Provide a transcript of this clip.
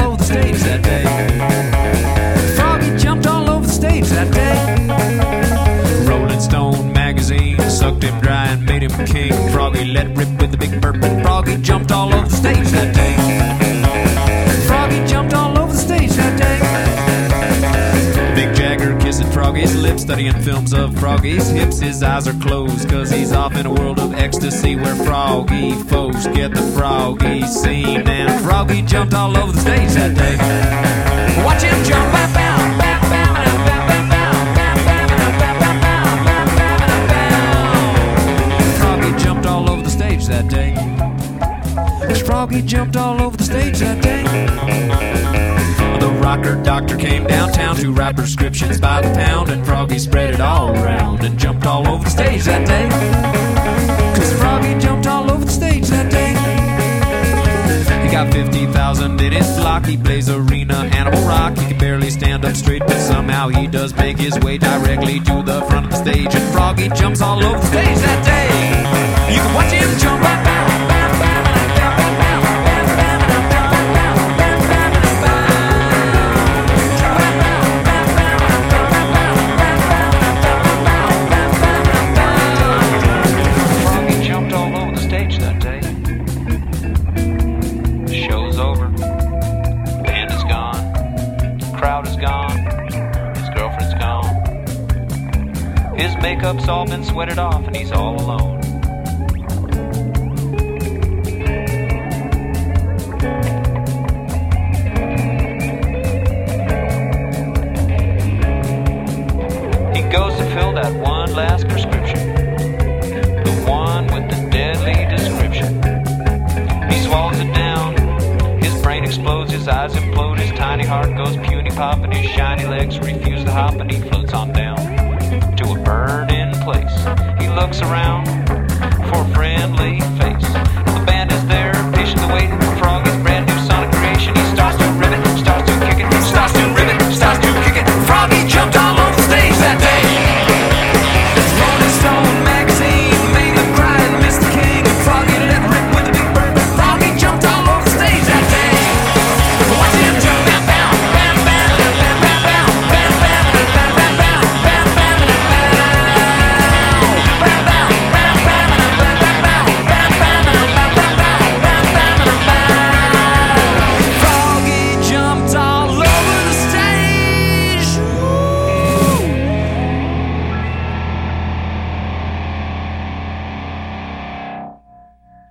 over the stage that day. Froggy jumped all over the stage that day. Rolling Stone magazine sucked him dry and made him king. Froggy let rip with the big burp, and Froggy jumped all over the stage that day. Froggy jumped all over the stage that day. Mick Jagger kissing Froggy's lips, studying films of Froggy's hips. His eyes are closed, cause he's off in a world of ecstasy where Froggy folks get the Froggy scene. And Froggy jumped all over the stage that day. Watch him jump, bow, bow, bow, bow, bow, bow, bow, bow. Froggy jumped all over the stage that day. Froggy jumped all over the stage that day. The rocker doctor came downtown to write prescriptions by the pound, and Froggy spread it all around and jumped all over the stage that day. Cause Froggy jumped all over the stage that day. He got 50,000 in his flock. He plays arena, Animal Rock. He can barely stand up straight, but somehow he does make his way directly to the front of the stage. And Froggy jumps all over the stage that day. You can watch him jump right back. His makeup's all been sweated off and he's all alone. He goes to fill that one last prescription, the one with the deadly description. He swallows it down, his brain explodes, his eyes implode, his tiny heart goes puny pop, and his shiny legs refuse to hop, and he floats on down to a burning place. He looks around for a friendly face.